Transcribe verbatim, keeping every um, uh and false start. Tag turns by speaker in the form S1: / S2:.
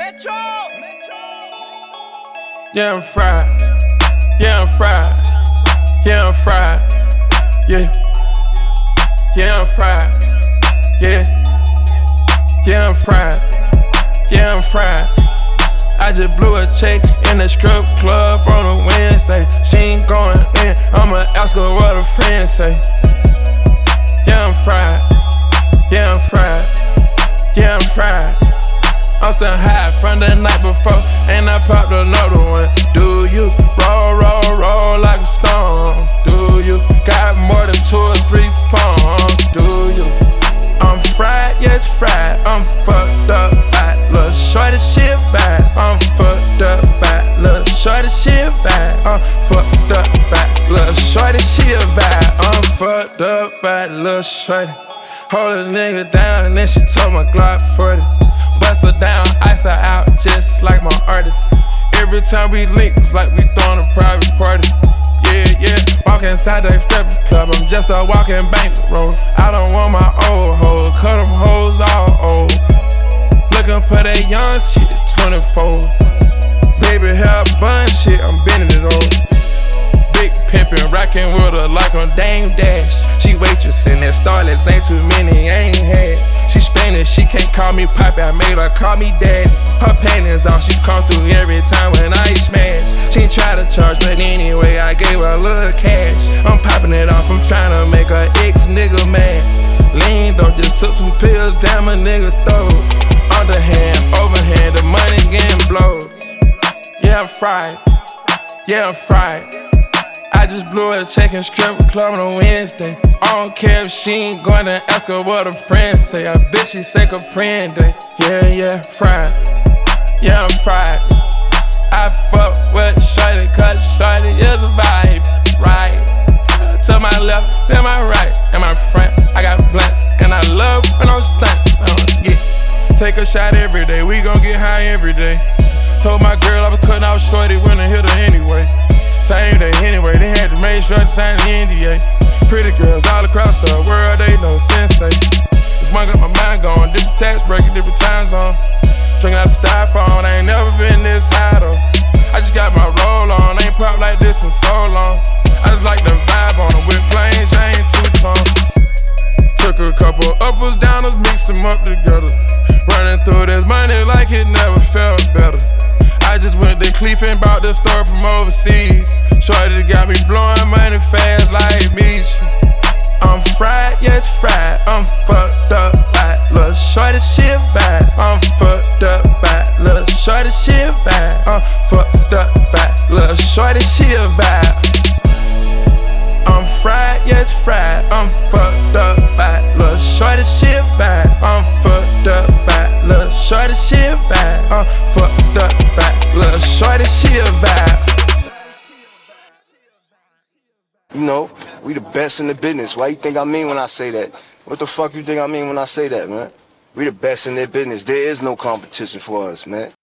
S1: Metro, Metro.
S2: Yeah, I'm fried. Yeah, I'm fried. Yeah, I'm fried. Yeah. Yeah, I'm fried. Yeah. Yeah, I'm fried. Yeah, I'm fried. I just blew a check in the strip club on a Wednesday. She ain't going in, I'ma ask her what her friends say. Yeah, I'm fried. Yeah, I'm fried. Yeah, I'm fried. I'm still high from the night before, and I popped another one. Do you roll, roll, roll like a stone? Do you got more than two or three phones? Do you? I'm fried, yes, fried. I'm fucked up by little shorty shit vibe. I'm fucked up by little shorty shit vibe. I'm fucked up by little shorty shit vibe. I'm fucked up by little shorty. Hold a nigga down and then she told my Glock forty. Bust her down, ice her out, just like my artist. Every time we link, it's like we throwing a private party. Yeah, yeah, walk inside that strip club, I'm just a walking bankroll. I don't want my old hoes, cut them hoes all old. Looking for that young shit, twenty-four. Baby hair bun shit, I'm bending it over. Big pimpin', rockin' with her like on Dame Dash. She waitressing at Starlets, ain't too many, I ain't had. She Spanish, she can't call me Poppy, I made her call me Daddy. Her panties off, she come through every time when I smash. She try to charge, but anyway, I gave her a little cash. I'm popping it off, I'm trying to make her ex-nigga mad. Lean though, just took some pills down my nigga throat. Underhand, overhand, the money getting blowed. Yeah, I'm fried. Yeah, I'm fried. I just blew a check in strip club on a Wednesday. I don't care if she ain't going to ask her what her friends say. I bet she say Capri Day. Yeah, yeah, fried. Yeah, I'm fried. I fuck with shorty, cause shorty is a vibe. Right. To my left, and my right, and my front, I got blunts, and I love when I'm stunts. Uh, yeah. Take a shot every day, we gon' get high every day. Told my girl I was cutting out shorty when I hit her anyway. Same day anyway, they had to make sure to sign the N D A. Pretty girls all across the world, they know sensei. This one got my mind going, different tax bracket, different time zone. Drinking out the styrofoam, I ain't never been this high though. I just got my roll on, ain't popped like this in so long. I just like the vibe on them with plain Jane two-tone. Took a couple uppers, downers, mixed them up together. Running through this money like it never felt better. I just went to Cleef and bought the store from overseas. Shorty got me blowing money fast like me. I'm fried, yes, fried. I'm fucked up by little shorty shit vibe. I'm fucked up by little shorty shit vibe. I'm fucked up by little shorty shit vibe. I'm fried, yes, fried. I'm fucked up by little shorty shit vibe. I'm fucked up by little shorty shit vibe. I'm fucked up by little shorty shit vibe.
S3: You know, we the best in the business. Why you think I mean when I say that? What the fuck you think I mean when I say that, man? We the best in their business. There is no competition for us, man.